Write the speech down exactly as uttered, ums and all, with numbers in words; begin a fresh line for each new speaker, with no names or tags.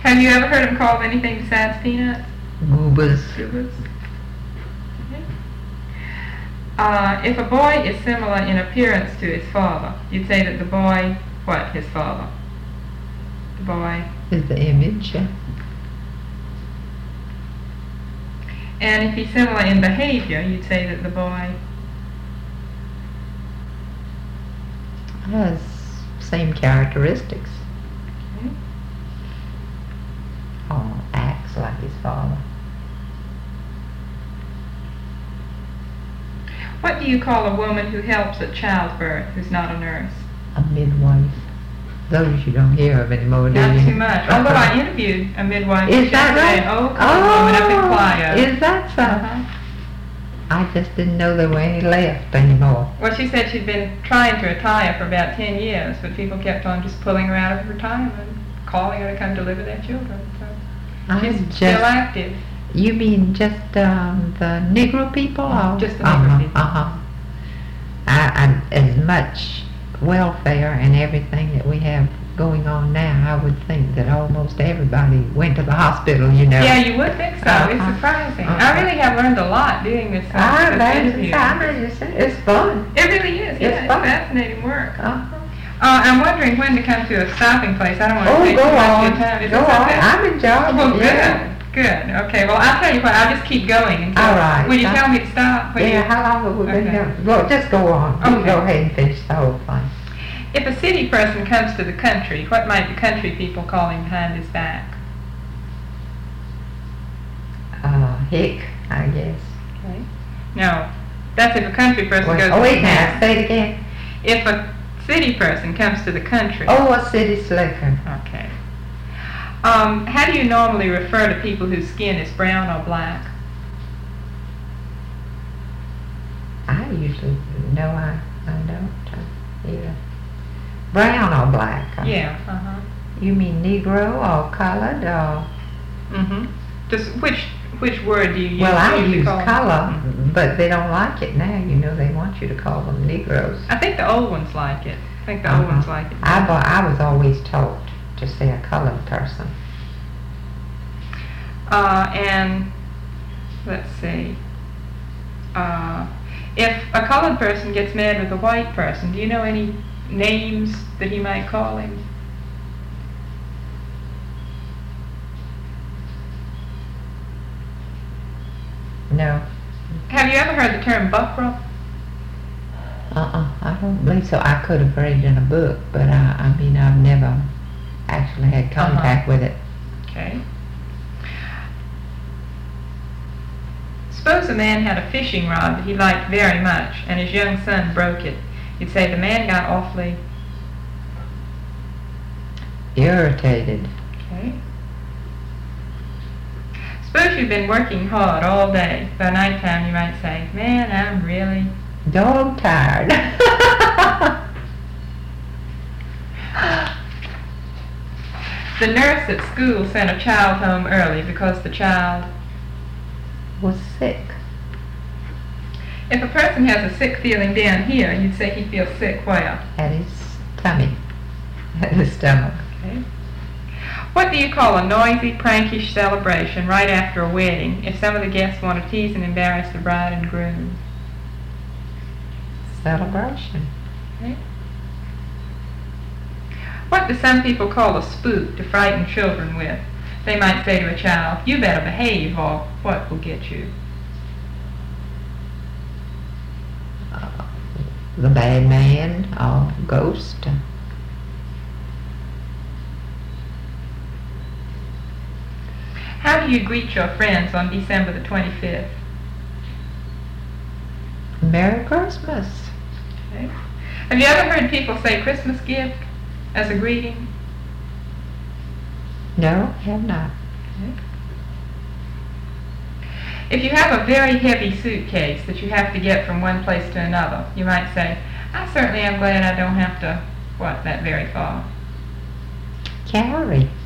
Have you ever heard him called anything besides peanuts?
Goobers.
Goobers. Okay. Uh, if a boy is similar in appearance to his father, you'd say that the boy, what, his father? The boy.
Is the image. Yeah.
And if he's similar in behavior, you'd say that the boy
has same characteristics.
Okay.
Or acts like his father.
What do you call a woman who helps at childbirth, who's not a nurse?
A midwife. Those you don't hear of anymore, do
Not
you?
too much. Although I interviewed a midwife
Is that
yesterday,
right?
an old woman up in Clio.
Is that so?
Uh-huh.
I just didn't know there were any left anymore.
Well, she said she'd been trying to retire for about ten years, but people kept on just pulling her out of retirement, calling her to come deliver their children. So she's
just,
still active.
You mean just um, the Negro people? Or?
Just the
uh-huh,
Negro people.
Uh-huh. I, I, as much welfare and everything that we have going on now, I would think that almost everybody went to the hospital, you know.
Yeah, you would think so.
Uh-huh.
It's surprising.
Uh-huh.
I really have learned a lot doing this, uh,
I
this
bet
interview.
it's, I mean, it's, it's fun.
It really is. Yeah,
It's
it's
fun.
fascinating work.
Uh-huh.
Uh, I'm wondering when to come to a stopping place. I don't want to
Oh,
take
go
too much of
on.
your time. Is
Go
this
on.
okay?
I'm enjoying
Well,
it.
good.
Yeah.
Good. Okay. Well, I'll tell you what. I'll just keep going. Until,
All right.
Will you
Uh,
tell me to stop? Will
Yeah,
you?
how long have we been
Okay.
going? Well, just go on. You
Okay.
go ahead and finish the whole thing.
If a city person comes to the country, what might the country people call him behind his back?
Uh, hick, I guess.
Okay. No, that's if a country person
Wait,
goes
oh,
to
wait
the
now,
town.
say it again.
If a city person comes to the country.
Oh, a city slicker.
Okay. Um, how do you normally refer to people whose skin is brown or black?
I usually, no, I, I don't. Uh, either. Brown or black? Uh,
Yeah. Uh huh.
You mean Negro or colored or?
Mhm. Just which which word do you use?
Well, I
usually
use
call them?
color,
Mhm.
but they don't like it now. You know, they want you to call them Negroes.
I think the old ones like it. I think the old
Uh-huh.
ones like it.
I, wa- I was always taught to say a colored person.
Uh, and let's see. Uh, if a colored person gets mad with a white person, do you know any names that he might call him?
No.
Have you ever heard the term buckra?
Uh-uh, I don't believe so. I could have read it in a book, but I, I mean, I've never actually had contact with it.
Okay. Suppose a man had a fishing rod that he liked very much, and his young son broke it. You'd say the man got awfully...
Irritated.
Okay. Suppose you've been working hard all day. By nighttime you might say, man, I'm really...
Dog tired.
The nurse at school sent a child home early because the child...
Was sick.
If a person has a sick feeling down here, you'd say he feels sick where?
At his tummy. At his stomach.
Okay. What do you call a noisy, prankish celebration right after a wedding if some of the guests want to tease and embarrass the bride and groom?
Celebration.
Okay. What do some people call a spook to frighten children with? They might say to a child, you better behave or what will get you?
Uh, the bad man or ghost.
How do you greet your friends on December the twenty-fifth?
Merry Christmas.
Okay. Have you ever heard people say Christmas gift as a greeting?
No, have not.
Okay. If you have a very heavy suitcase that you have to get from one place to another, you might say, I certainly am glad I don't have to, what, that very far.
Carry.